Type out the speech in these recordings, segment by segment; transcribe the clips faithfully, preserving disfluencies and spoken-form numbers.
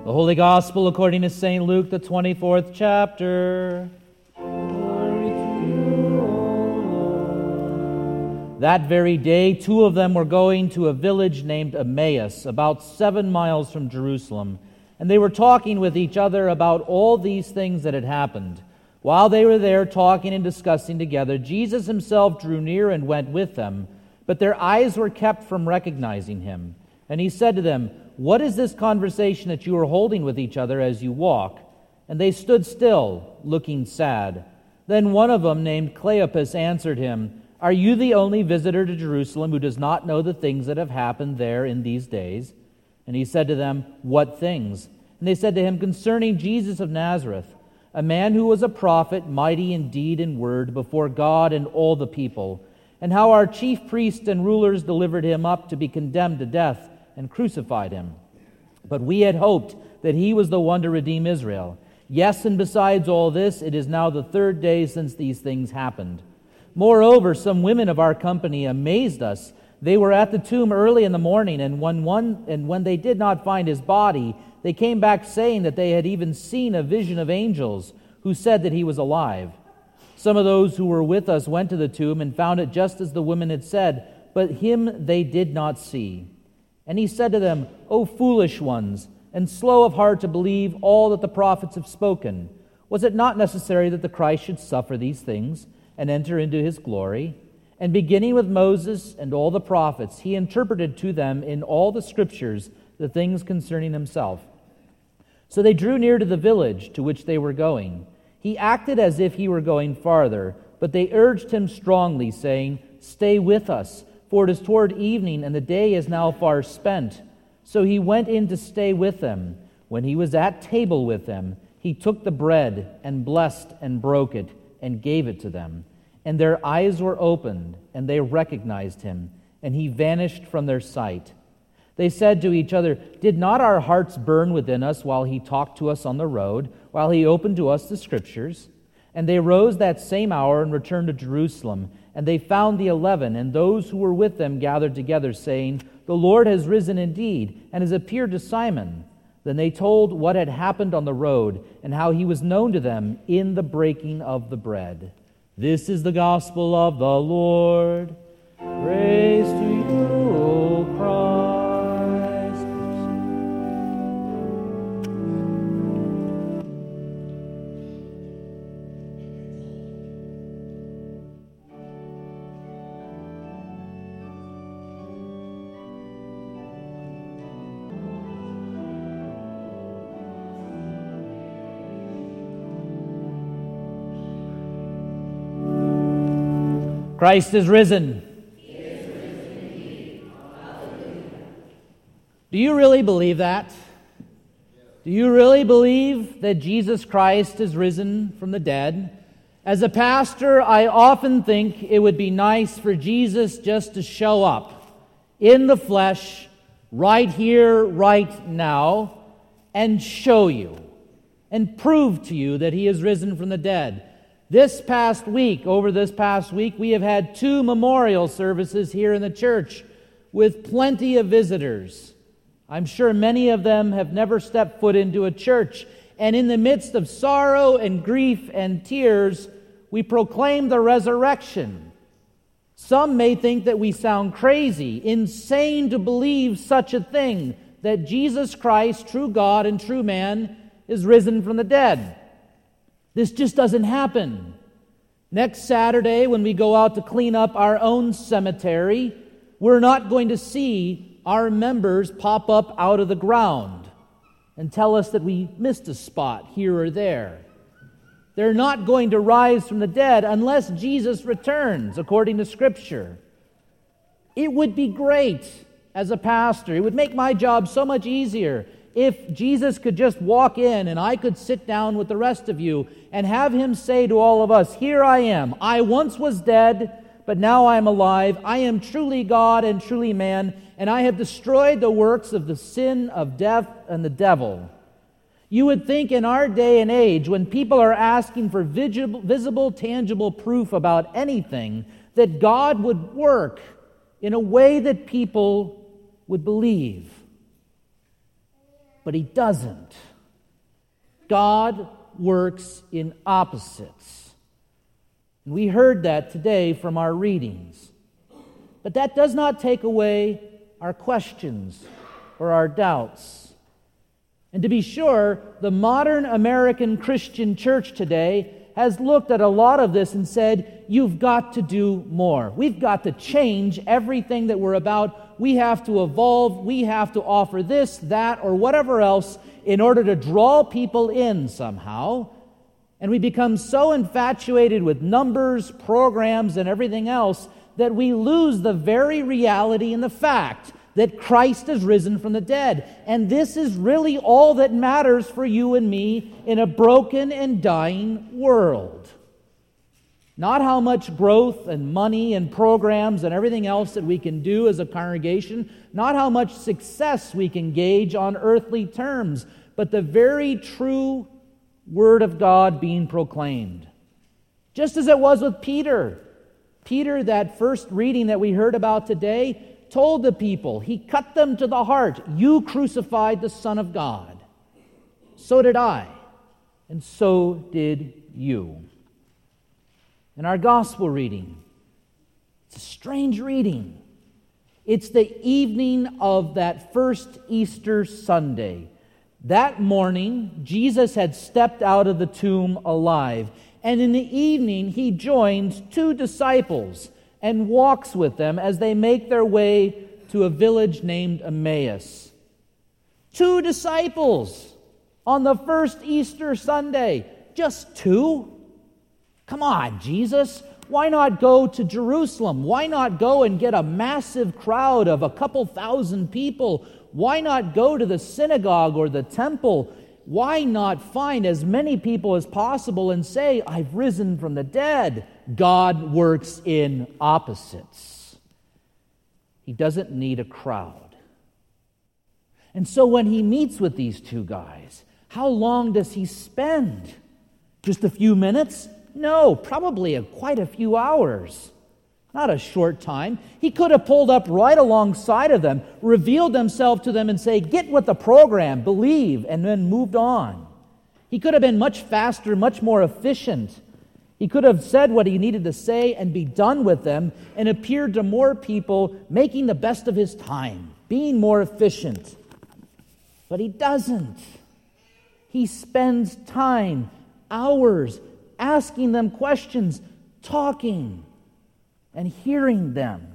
The Holy Gospel according to Saint Luke, the twenty-fourth chapter. Glory to you, O Lord. That very day, two of them were going to a village named Emmaus, about seven miles from Jerusalem, and they were talking with each other about all these things that had happened. While they were there talking and discussing together, Jesus himself drew near and went with them, but their eyes were kept from recognizing him. And he said to them, "What is this conversation that you are holding with each other as you walk?" And they stood still, looking sad. Then one of them, named Cleopas, answered him, "Are you the only visitor to Jerusalem who does not know the things that have happened there in these days?" And he said to them, "What things?" And they said to him, "Concerning Jesus of Nazareth, a man who was a prophet, mighty in deed and word before God and all the people, and how our chief priests and rulers delivered him up to be condemned to death and crucified him. But we had hoped that he was the one to redeem Israel. Yes, and besides all this, it is now the third day since these things happened. Moreover, some women of our company amazed us. They were at the tomb early in the morning, and when one and when they did not find his body, they came back saying that they had even seen a vision of angels who said that he was alive. Some of those who were with us went to the tomb and found it just as the women had said, but him they did not see." And he said to them, "O foolish ones, and slow of heart to believe all that the prophets have spoken. Was it not necessary that the Christ should suffer these things and enter into his glory?" And beginning with Moses and all the prophets, he interpreted to them in all the scriptures the things concerning himself. So they drew near to the village to which they were going. He acted as if he were going farther, but they urged him strongly, saying, "Stay with us, for it is toward evening, and the day is now far spent." So he went in to stay with them. When he was at table with them, he took the bread and blessed and broke it and gave it to them. And their eyes were opened, and they recognized him, and he vanished from their sight. They said to each other, "Did not our hearts burn within us while he talked to us on the road, while he opened to us the Scriptures?" And they rose that same hour and returned to Jerusalem. And they found the eleven, and those who were with them gathered together, saying, "The Lord has risen indeed, and has appeared to Simon." Then they told what had happened on the road, and how he was known to them in the breaking of the bread. This is the gospel of the Lord. Praise to you, O Christ. Christ is risen. He is risen indeed. Hallelujah. Do you really believe that? Do you really believe that Jesus Christ is risen from the dead? As a pastor, I often think it would be nice for Jesus just to show up in the flesh, right here, right now, and show you and prove to you that he is risen from the dead. This past week, over this past week, we have had two memorial services here in the church with plenty of visitors. I'm sure many of them have never stepped foot into a church. And in the midst of sorrow and grief and tears, we proclaim the resurrection. Some may think that we sound crazy, insane to believe such a thing, that Jesus Christ, true God and true man, is risen from the dead. This just doesn't happen. Next Saturday, when we go out to clean up our own cemetery, we're not going to see our members pop up out of the ground and tell us that we missed a spot here or there. They're not going to rise from the dead unless Jesus returns, according to Scripture. It would be great as a pastor. It would make my job so much easier if Jesus could just walk in and I could sit down with the rest of you and have him say to all of us, "Here I am. I once was dead, but now I am alive. I am truly God and truly man, and I have destroyed the works of the sin of death and the devil." You would think in our day and age, when people are asking for visible, visible, tangible proof about anything, that God would work in a way that people would believe. But he doesn't. God works in opposites. And we heard that today from our readings. But that does not take away our questions or our doubts. And to be sure, the modern American Christian church today has looked at a lot of this and said, you've got to do more. We've got to change everything that we're about. We have to evolve. We have to offer this, that, or whatever else in order to draw people in somehow. And we become so infatuated with numbers, programs, and everything else that we lose the very reality and the fact that Christ has risen from the dead. And this is really all that matters for you and me in a broken and dying world. Not how much growth and money and programs and everything else that we can do as a congregation, not how much success we can gauge on earthly terms, but the very true Word of God being proclaimed. Just as it was with Peter. Peter, that first reading that we heard about today, told the people, he cut them to the heart, you crucified the Son of God. So did I, and so did you. In our gospel reading, it's a strange reading. It's the evening of that first Easter Sunday. That morning, Jesus had stepped out of the tomb alive, and in the evening he joins two disciples and walks with them as they make their way to a village named Emmaus. Two disciples on the first Easter Sunday. Just two? Come on, Jesus. Why not go to Jerusalem? Why not go and get a massive crowd of a couple thousand people? Why not go to the synagogue or the temple? Why not find as many people as possible and say, I've risen from the dead? God works in opposites. He doesn't need a crowd. And so when he meets with these two guys, how long does he spend? Just a few minutes? No, probably a, quite a few hours. Not a short time. He could have pulled up right alongside of them, revealed himself to them and say, get with the program, believe, and then moved on. He could have been much faster, much more efficient. He could have said what he needed to say and be done with them and appeared to more people, making the best of his time, being more efficient. But he doesn't. He spends time, hours, asking them questions, talking, and hearing them.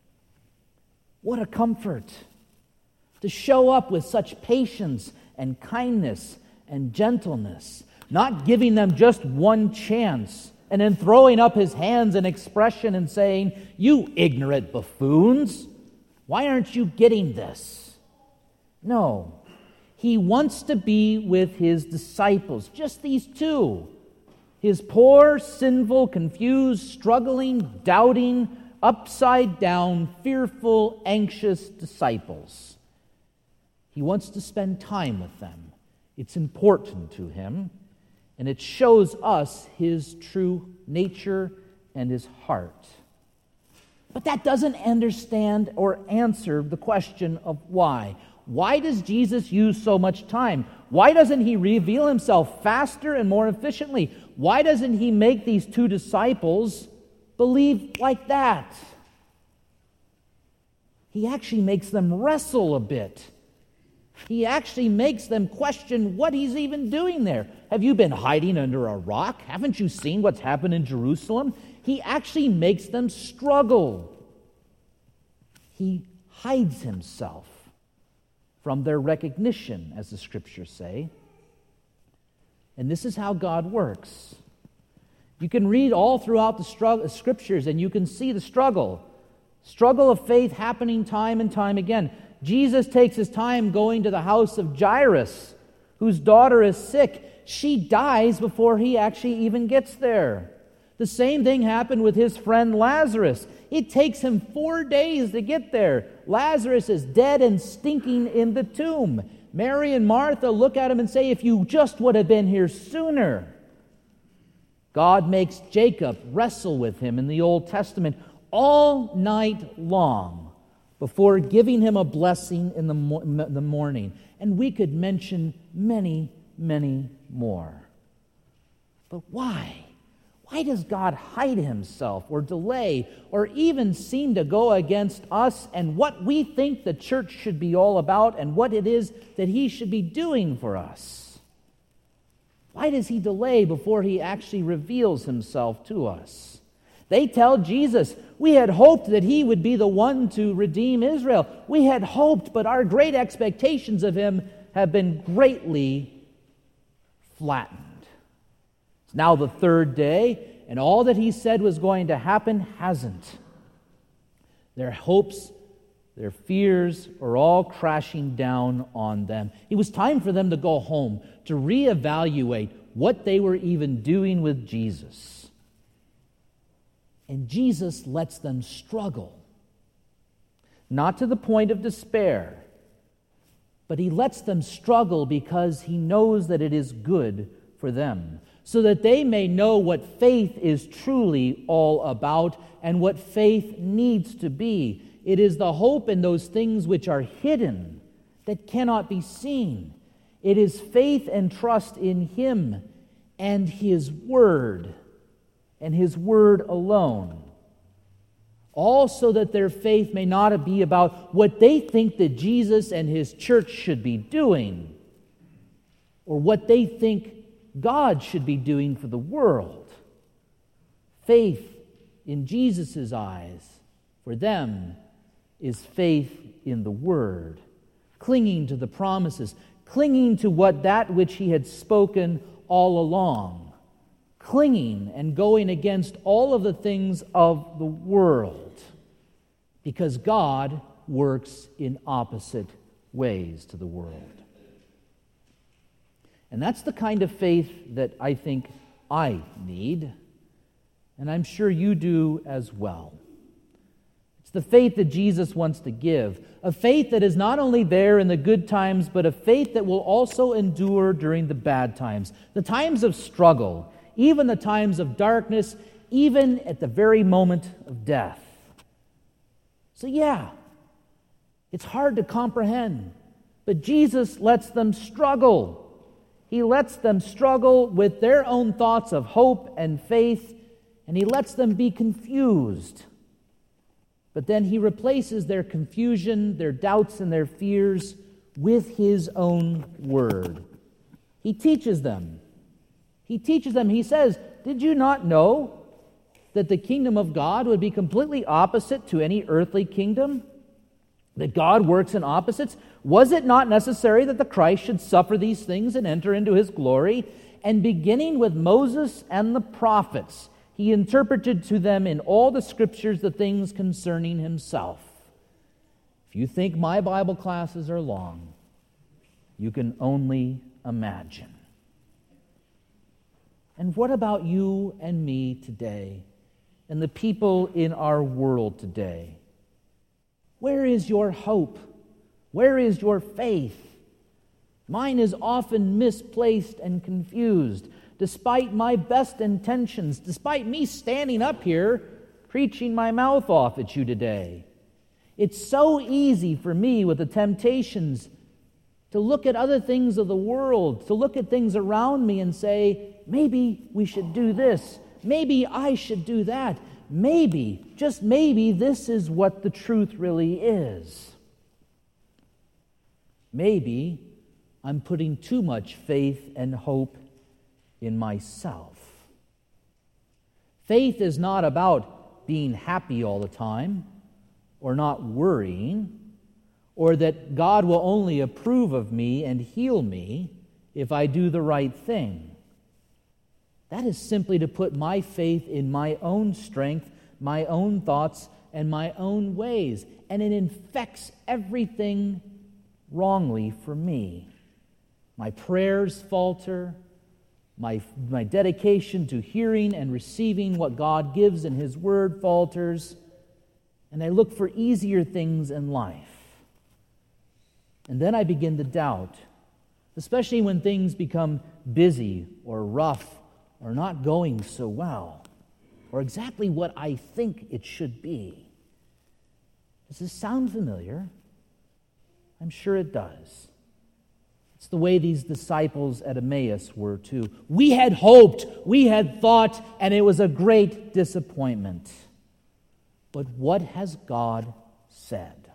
What a comfort to show up with such patience and kindness and gentleness, not giving them just one chance and then throwing up his hands in expression and saying, you ignorant buffoons, why aren't you getting this? No, he wants to be with his disciples, just these two. His poor, sinful, confused, struggling, doubting, upside-down, fearful, anxious disciples. He wants to spend time with them. It's important to him, and it shows us his true nature and his heart. But that doesn't understand or answer the question of why. Why does Jesus use so much time? Why doesn't he reveal himself faster and more efficiently? Why doesn't he make these two disciples believe like that? He actually makes them wrestle a bit. He actually makes them question what he's even doing there. Have you been hiding under a rock? Haven't you seen what's happened in Jerusalem? He actually makes them struggle. He hides himself from their recognition, as the Scriptures say. And this is how God works. You can read all throughout the struggle, Scriptures, and you can see the struggle. Struggle of faith happening time and time again. Jesus takes his time going to the house of Jairus, whose daughter is sick. She dies before he actually even gets there. The same thing happened with his friend Lazarus. It takes him four days to get there. Lazarus is dead and stinking in the tomb. Mary and Martha look at him and say, if you just would have been here sooner. God makes Jacob wrestle with him in the Old Testament all night long, before giving him a blessing in the, mo- the morning. And we could mention many, many more. But why? Why does God hide himself or delay or even seem to go against us and what we think the church should be all about and what it is that he should be doing for us? Why does he delay before he actually reveals himself to us? They tell Jesus, we had hoped that he would be the one to redeem Israel. We had hoped, but our great expectations of him have been greatly flattened. It's now the third day, and all that he said was going to happen hasn't. Their hopes, their fears are all crashing down on them. It was time for them to go home, to reevaluate what they were even doing with Jesus. And Jesus lets them struggle, not to the point of despair, but he lets them struggle because he knows that it is good for them, so that they may know what faith is truly all about and what faith needs to be. It is the hope in those things which are hidden, that cannot be seen. It is faith and trust in him and his word, and his word alone. All so that their faith may not be about what they think that Jesus and his church should be doing, or what they think God should be doing for the world. Faith in Jesus' eyes, for them, is faith in the Word, clinging to the promises, clinging to what that which he had spoken all along, clinging and going against all of the things of the world, because God works in opposite ways to the world. And that's the kind of faith that I think I need, and I'm sure you do as well. It's the faith that Jesus wants to give, a faith that is not only there in the good times, but a faith that will also endure during the bad times, the times of struggle, even the times of darkness, even at the very moment of death. So yeah, it's hard to comprehend, but Jesus lets them struggle. He lets them struggle with their own thoughts of hope and faith, and he lets them be confused. But then he replaces their confusion, their doubts, and their fears with his own word. He teaches them. He teaches them. He says, did you not know that the kingdom of God would be completely opposite to any earthly kingdom? That God works in opposites? Was it not necessary that the Christ should suffer these things and enter into his glory? And beginning with Moses and the prophets, he interpreted to them in all the scriptures the things concerning himself. If you think my Bible classes are long, you can only imagine. And what about you and me today, and the people in our world today? Where is your hope? Where is your faith? Mine is often misplaced and confused, despite my best intentions, despite me standing up here preaching my mouth off at you today. It's so easy for me with the temptations to look at other things of the world, to look at things around me and say, maybe we should do this, maybe I should do that. Maybe, just maybe, this is what the truth really is. Maybe I'm putting too much faith and hope in myself. Faith is not about being happy all the time, or not worrying, or that God will only approve of me and heal me if I do the right thing. That is simply to put my faith in my own strength, my own thoughts, and my own ways. And it infects everything wrongly for me. My prayers falter. My, my dedication to hearing and receiving what God gives in his word falters. And I look for easier things in life. And then I begin to doubt, especially when things become busy or rough or not going so well, or exactly what I think it should be. Does this sound familiar? I'm sure it does. It's the way these disciples at Emmaus were too. We had hoped, we had thought, and it was a great disappointment. But what has God said?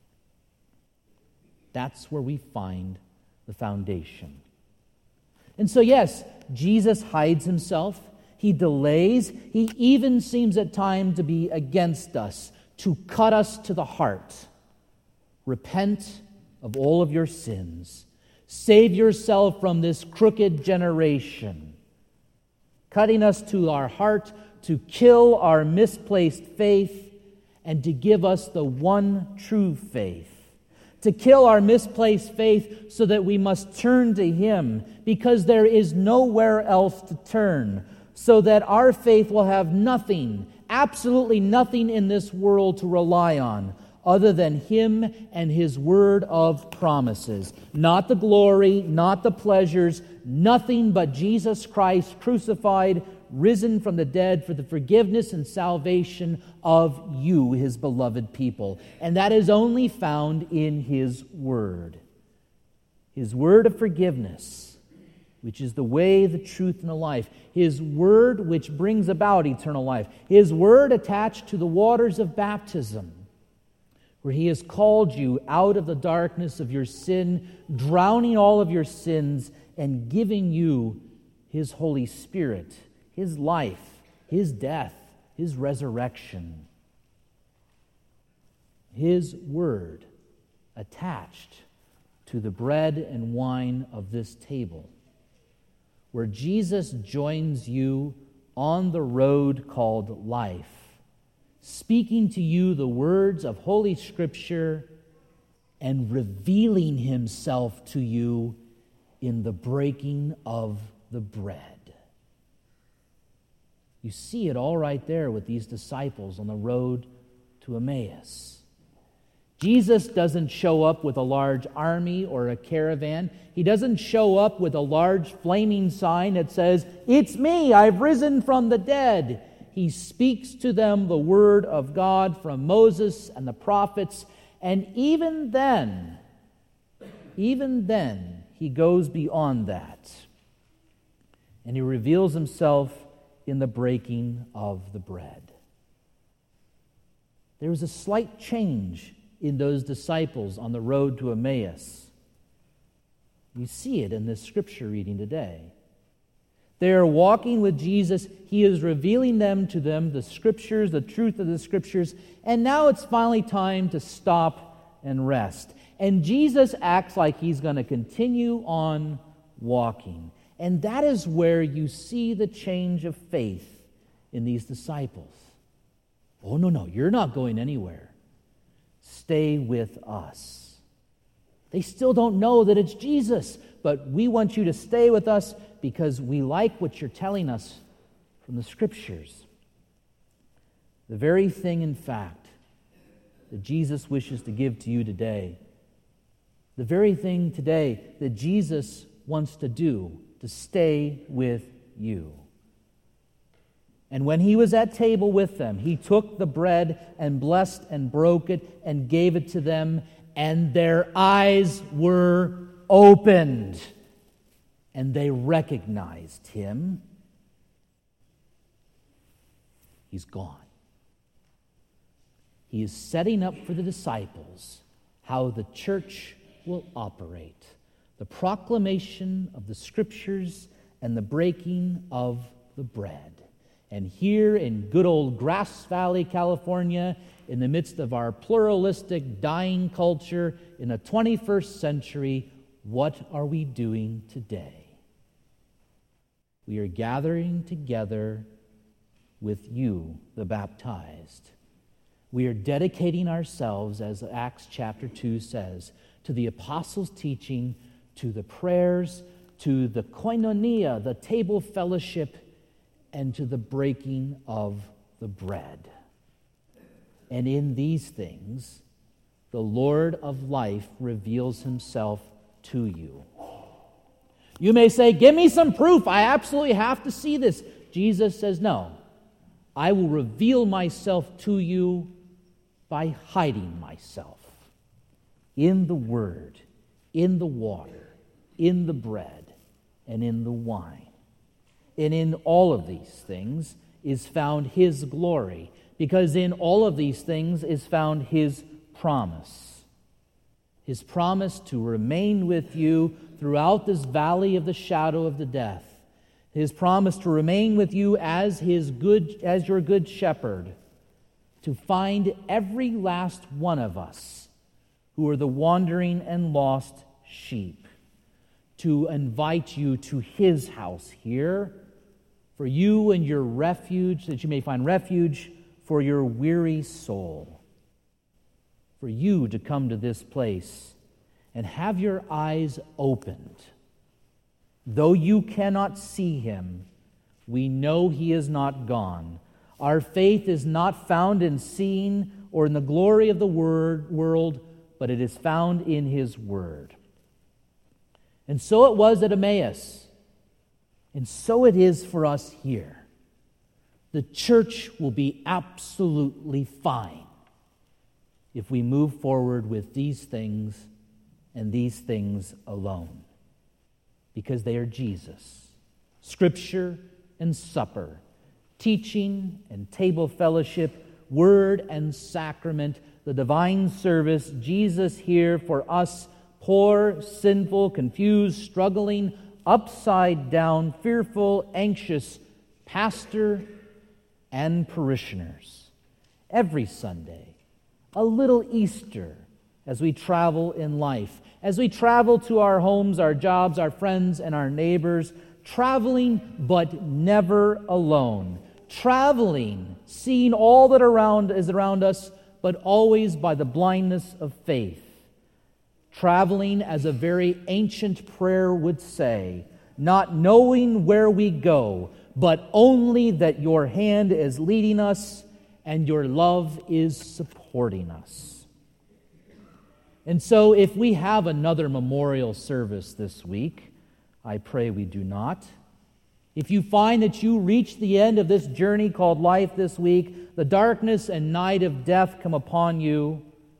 That's where we find the foundation. And so, yes, Jesus hides himself. He delays. He even seems at times to be against us, to cut us to the heart. Repent of all of your sins. Save yourself from this crooked generation, cutting us to our heart to kill our misplaced faith and to give us the one true faith. To kill our misplaced faith so that we must turn to Him because there is nowhere else to turn, so that our faith will have nothing, absolutely nothing in this world to rely on other than Him and His word of promises. Not the glory, not the pleasures, nothing but Jesus Christ crucified, risen from the dead for the forgiveness and salvation of you, His beloved people. And that is only found in His word. His word of forgiveness, which is the way, the truth, and the life. His word which brings about eternal life. His word attached to the waters of baptism, where He has called you out of the darkness of your sin, drowning all of your sins, and giving you His Holy Spirit, His life, His death, His resurrection. His word attached to the bread and wine of this table, where Jesus joins you on the road called life, speaking to you the words of Holy Scripture and revealing Himself to you in the breaking of the bread. You see it all right there with these disciples on the road to Emmaus. Jesus doesn't show up with a large army or a caravan. He doesn't show up with a large flaming sign that says, "It's me, I've risen from the dead." He speaks to them the word of God from Moses and the prophets, and even then, even then, He goes beyond that. And He reveals Himself in the breaking of the bread. There was a slight change in those disciples on the road to Emmaus. You see it in this scripture reading today. They are walking with Jesus. He is revealing them to them, the Scriptures, the truth of the Scriptures, and now it's finally time to stop and rest. And Jesus acts like He's going to continue on walking. And that is where you see the change of faith in these disciples. Oh, no, no, you're not going anywhere. Stay with us. They still don't know that it's Jesus, but we want you to stay with us because we like what you're telling us from the Scriptures. The very thing, in fact, that Jesus wishes to give to you today, the very thing today that Jesus wants to do, to stay with you. And when He was at table with them, He took the bread and blessed and broke it and gave it to them, and their eyes were opened, and they recognized Him. He's gone. He is setting up for the disciples how the church will operate. The proclamation of the Scriptures and the breaking of the bread. And here in good old Grass Valley, California, in the midst of our pluralistic, dying culture in the twenty-first century, what are we doing today? We are gathering together with you, the baptized. We are dedicating ourselves, as Acts chapter two says, to the apostles' teaching, to the prayers, to the koinonia, the table fellowship, and to the breaking of the bread. And in these things, the Lord of life reveals Himself to you. You may say, "Give me some proof. I absolutely have to see this." Jesus says, "No. I will reveal myself to you by hiding myself in the Word, in the water, in the bread, and in the wine. And in all of these things is found His glory, because in all of these things is found His promise. His promise to remain with you throughout this valley of the shadow of the death. His promise to remain with you as His good, as your good shepherd, to find every last one of us who are the wandering and lost sheep, to invite you to His house here, for you and your refuge, that you may find refuge for your weary soul, for you to come to this place and have your eyes opened. Though you cannot see Him, we know He is not gone. Our faith is not found in seeing or in the glory of the word, world, but it is found in His Word. And so it was at Emmaus, and so it is for us here. The church will be absolutely fine if we move forward with these things and these things alone, because they are Jesus. Scripture and supper, teaching and table fellowship, word and sacrament, the divine service, Jesus here for us, poor, sinful, confused, struggling, upside down, fearful, anxious pastor and parishioners. Every Sunday, a little Easter as we travel in life, as we travel to our homes, our jobs, our friends, and our neighbors, traveling but never alone, traveling, seeing all that around is around us, but always by the blindness of faith. Traveling, as a very ancient prayer would say, not knowing where we go, but only that your hand is leading us and your love is supporting us. And so if we have another memorial service this week, I pray we do not. If you find that you reach the end of this journey called life this week, the darkness and night of death come upon you,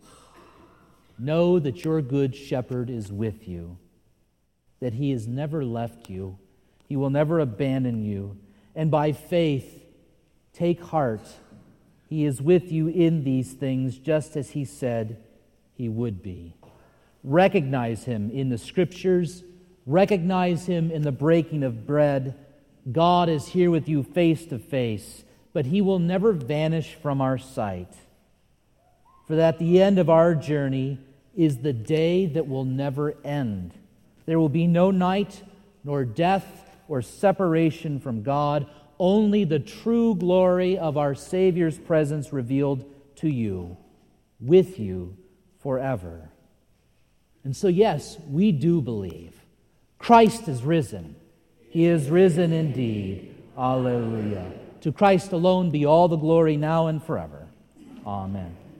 know that your good shepherd is with you, that He has never left you, He will never abandon you, and by faith, take heart. He is with you in these things, just as He said He would be. Recognize Him in the Scriptures, recognize Him in the breaking of bread. God is here with you face to face, but He will never vanish from our sight. For at the end of our journey is the day that will never end. There will be no night, nor death, or separation from God, only the true glory of our Savior's presence revealed to you, with you forever. And so, yes, we do believe. Christ is risen. He is risen indeed. Alleluia. To Christ alone be all the glory now and forever. Amen.